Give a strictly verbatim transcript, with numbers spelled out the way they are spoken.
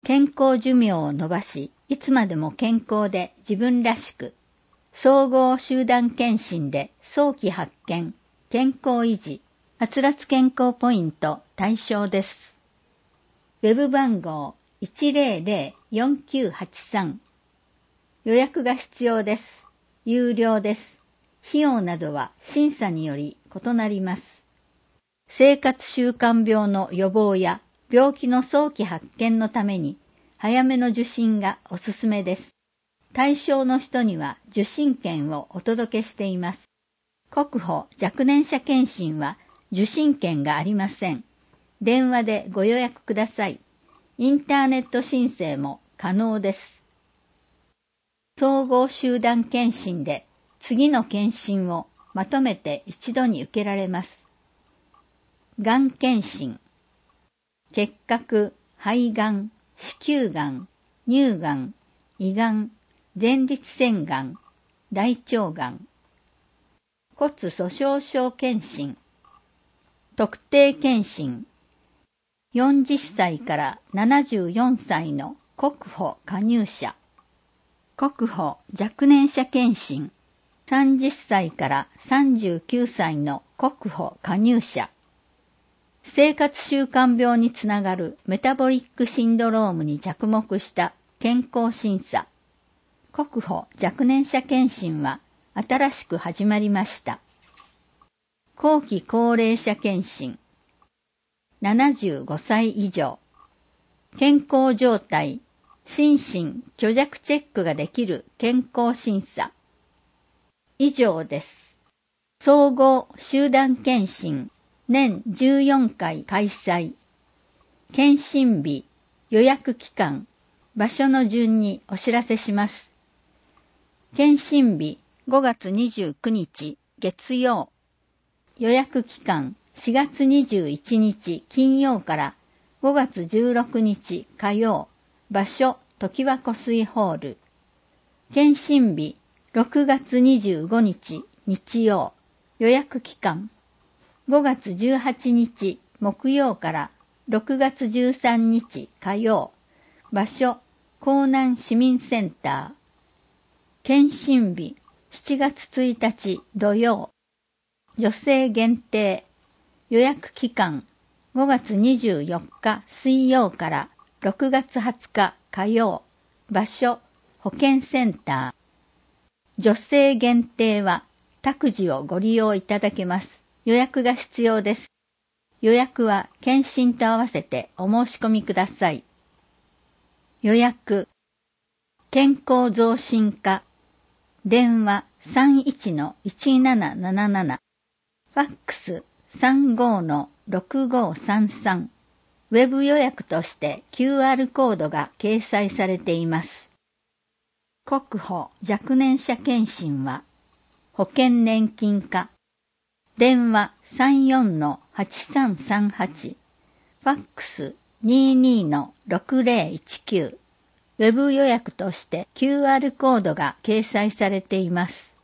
健康寿命を伸ばし、いつまでも健康で自分らしく、総合集団検診で早期発見、健康維持、はつらつ健康ポイント対象です。ウェブ番号 いちまるまるよんきゅうはちさん。予約が必要です。有料です。費用などは審査により異なります。生活習慣病の予防や病気の早期発見のために早めの受診がおすすめです。対象の人には受診券をお届けしています。国保若年者検診は受診券がありません。電話でご予約ください。インターネット申請も可能です。総合集団検診で次の検診をまとめて一度に受けられます。がん検診、結核、肺がん、子宮がん、乳がん、胃がん、前立腺がん、大腸がん。骨粗鬆症検診、特定検診、よんじゅっさいからななじゅうよんさいの国保加入者、国保若年者検診、さんじゅっさいからさんじゅうきゅうさいの国保加入者、生活習慣病につながるメタボリックシンドロームに着目した健康審査、国保若年者検診は新しく始まりました。後期高齢者検診、ななじゅうごさい以上、健康状態、心身虚弱チェックができる健康審査。以上です。総合集団検診、年じゅうよんかい開催。検診日、予約期間、場所の順にお知らせします。検診日、ごがつにじゅうくにち月曜。予約期間、しがつにじゅういちにち金曜からごがつじゅうろくにち火曜。場所、常盤湖水ホール。検診日、ろくがつにじゅうごにち日曜。予約期間、ごがつじゅうはちにち木曜からろくがつじゅうさんにち火曜。場所、江南市民センター。検診日、しちがつついたち土曜。女性限定。予約期間、ごがつにじゅうよっか水曜からろくがつはつか火曜。場所、保健センター。女性限定は託児をご利用いただけます。予約が必要です。予約は検診と合わせてお申し込みください。予約、健康増進課、電話 さんいちのいちなななななな、ファックス さんごのろくごさんさん、ウェブ予約として キューアール コードが掲載されています。国保若年者検診は、保険年金課、電話 さんよんのはちさんさんはち、ファックス ににのろくぜろいちきゅう、ウェブ予約として キューアール コードが掲載されています。